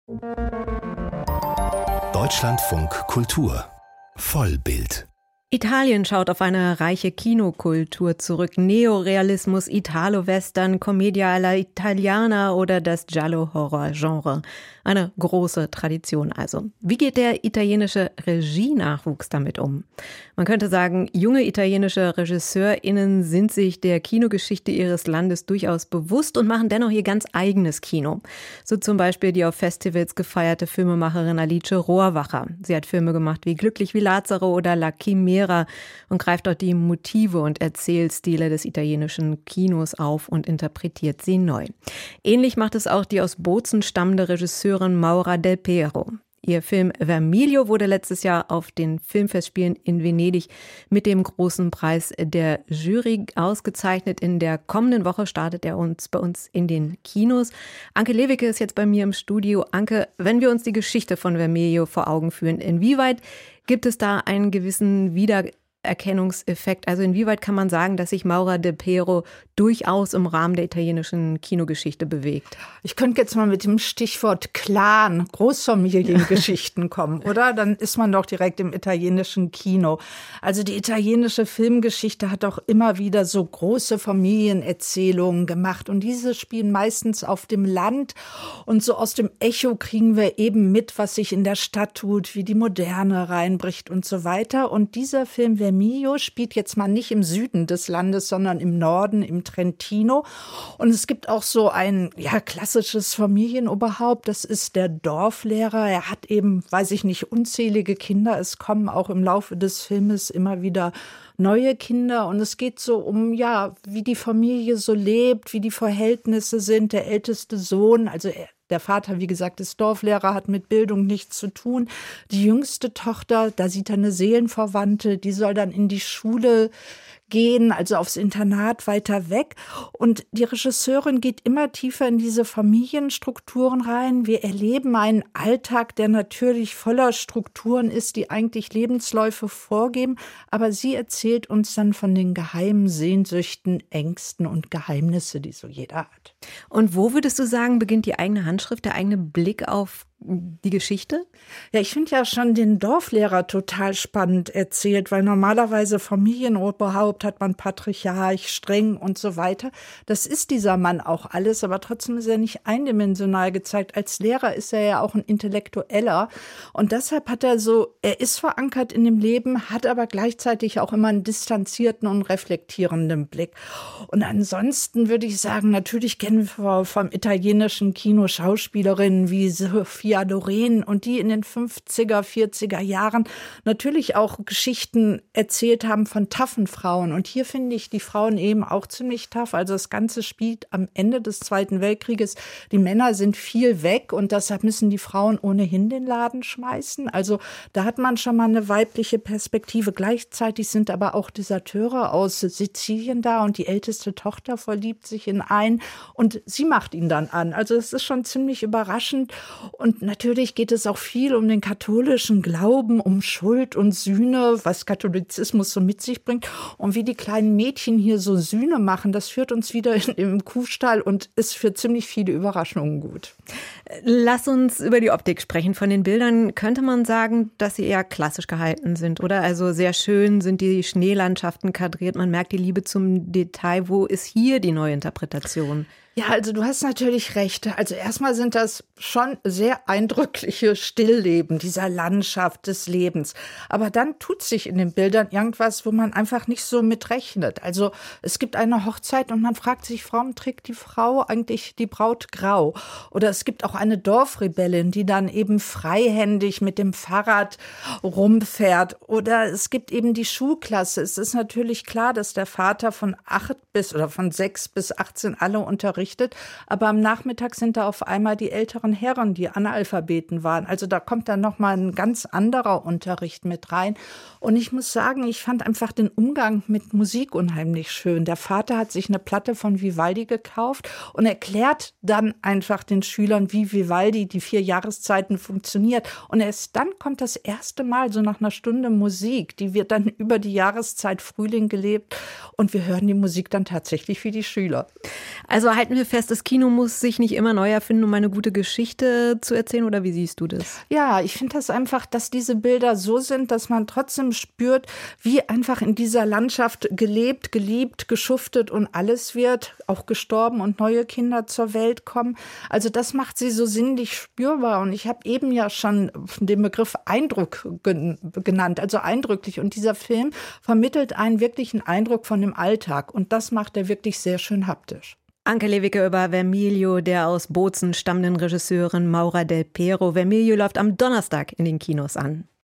Deutschlandfunk Kultur Vollbild. Italien schaut auf eine reiche Kinokultur zurück. Neorealismus, Italo-Western, Commedia alla Italiana oder das Giallo-Horror-Genre. Eine große Tradition also. Wie geht der italienische Regienachwuchs damit um? Man könnte sagen, junge italienische RegisseurInnen sind sich der Kinogeschichte ihres Landes durchaus bewusst und machen dennoch ihr ganz eigenes Kino. So zum Beispiel die auf Festivals gefeierte Filmemacherin Alice Rohrwacher. Sie hat Filme gemacht wie Glücklich wie Lazaro oder La Chimera und greift dort die Motive und Erzählstile des italienischen Kinos auf und interpretiert sie neu. Ähnlich macht es auch die aus Bozen stammende Regisseurin Maura Del Pero. Ihr Film Vermiglio wurde letztes Jahr auf den Filmfestspielen in Venedig mit dem großen Preis der Jury ausgezeichnet. In der kommenden Woche startet er bei uns in den Kinos. Anke Lewicke ist jetzt bei mir im Studio. Anke, wenn wir uns die Geschichte von Vermiglio vor Augen führen, inwieweit gibt es da einen gewissen Wiedererkennungseffekt? Also inwieweit kann man sagen, dass sich Maura Del Pero durchaus im Rahmen der italienischen Kinogeschichte bewegt? Ich könnte jetzt mal mit dem Stichwort Clan, Großfamiliengeschichten kommen, oder? Dann ist man doch direkt im italienischen Kino. Also die italienische Filmgeschichte hat auch immer wieder so große Familienerzählungen gemacht. Und diese spielen meistens auf dem Land. Und so aus dem Echo kriegen wir eben mit, was sich in der Stadt tut, wie die Moderne reinbricht und so weiter. Und dieser Film Vermiglio spielt jetzt mal nicht im Süden des Landes, sondern im Norden, im Trentino. Und es gibt auch so ein klassisches Familienoberhaupt. Das ist der Dorflehrer. Er hat eben, weiß ich nicht, unzählige Kinder. Es kommen auch im Laufe des Filmes immer wieder neue Kinder. Und es geht so um, wie die Familie so lebt, wie die Verhältnisse sind. Der älteste Sohn, also der Vater, wie gesagt, ist Dorflehrer, hat mit Bildung nichts zu tun. Die jüngste Tochter, da sieht er eine Seelenverwandte, die soll dann in die Schule gehen, also aufs Internat weiter weg. Und die Regisseurin geht immer tiefer in diese Familienstrukturen rein. Wir erleben einen Alltag, der natürlich voller Strukturen ist, die eigentlich Lebensläufe vorgeben. Aber sie erzählt uns dann von den geheimen Sehnsüchten, Ängsten und Geheimnisse, die so jeder hat. Und wo würdest du sagen, beginnt die eigene Handschrift, der eigene Blick auf die Geschichte? Ja, ich finde ja schon den Dorflehrer total spannend erzählt, weil normalerweise Familienoberhaupt hat man Patriarch, streng und so weiter. Das ist dieser Mann auch alles, aber trotzdem ist er nicht eindimensional gezeigt. Als Lehrer ist er ja auch ein Intellektueller und deshalb er ist verankert in dem Leben, hat aber gleichzeitig auch immer einen distanzierten und reflektierenden Blick. Und ansonsten würde ich sagen, natürlich kennen wir vom italienischen Kino Schauspielerinnen wie Sophia Loren und die in den 50er, 40er Jahren natürlich auch Geschichten erzählt haben von taffen Frauen. Und hier finde ich die Frauen eben auch ziemlich tough. Also das Ganze spielt am Ende des Zweiten Weltkrieges. Die Männer sind viel weg und deshalb müssen die Frauen ohnehin den Laden schmeißen. Also da hat man schon mal eine weibliche Perspektive. Gleichzeitig sind aber auch Deserteure aus Sizilien da und die älteste Tochter verliebt sich in einen und sie macht ihn dann an. Also es ist schon ziemlich überraschend. Und natürlich geht es auch viel um den katholischen Glauben, um Schuld und Sühne, was Katholizismus so mit sich bringt. Und wie die kleinen Mädchen hier so Sühne machen, das führt uns wieder in den Kuhstall und ist für ziemlich viele Überraschungen gut. Lass uns über die Optik sprechen. Von den Bildern könnte man sagen, dass sie eher klassisch gehalten sind, oder? Also sehr schön sind die Schneelandschaften kadriert. Man merkt die Liebe zum Detail. Wo ist hier die Neuinterpretation? Ja, also du hast natürlich recht. Also erstmal sind das schon sehr eindrückliche Stillleben dieser Landschaft des Lebens. Aber dann tut sich in den Bildern irgendwas, wo man einfach nicht so mit rechnet. Also es gibt eine Hochzeit und man fragt sich, warum trägt die Frau eigentlich die Braut grau? Oder es gibt auch eine Dorfrebellin, die dann eben freihändig mit dem Fahrrad rumfährt. Oder es gibt eben die Schulklasse. Es ist natürlich klar, dass der Vater von 6 bis 18 alle unterrichtet. Aber am Nachmittag sind da auf einmal die älteren Herren, die Analphabeten waren. Also da kommt dann nochmal ein ganz anderer Unterricht mit rein. Und ich muss sagen, ich fand einfach den Umgang mit Musik unheimlich schön. Der Vater hat sich eine Platte von Vivaldi gekauft und erklärt dann einfach den Schülern, wie Vivaldi die 4 Jahreszeiten funktioniert. Und erst dann kommt das erste Mal, so nach einer Stunde Musik, die wird dann über die Jahreszeit Frühling gelebt. Und wir hören die Musik dann tatsächlich wie die Schüler. Also halt halten wir fest, das Kino muss sich nicht immer neu erfinden, um eine gute Geschichte zu erzählen, oder wie siehst du das? Ja, ich finde das einfach, dass diese Bilder so sind, dass man trotzdem spürt, wie einfach in dieser Landschaft gelebt, geliebt, geschuftet und alles wird, auch gestorben und neue Kinder zur Welt kommen. Also das macht sie so sinnlich spürbar. Und ich habe eben ja schon den Begriff Eindruck genannt, also eindrücklich. Und dieser Film vermittelt einen wirklichen Eindruck von dem Alltag. Und das macht er wirklich sehr schön haptisch. Anke Lewicke über Vermilio, der aus Bozen stammenden Regisseurin Maura Del Pero. Vermilio läuft am Donnerstag in den Kinos an.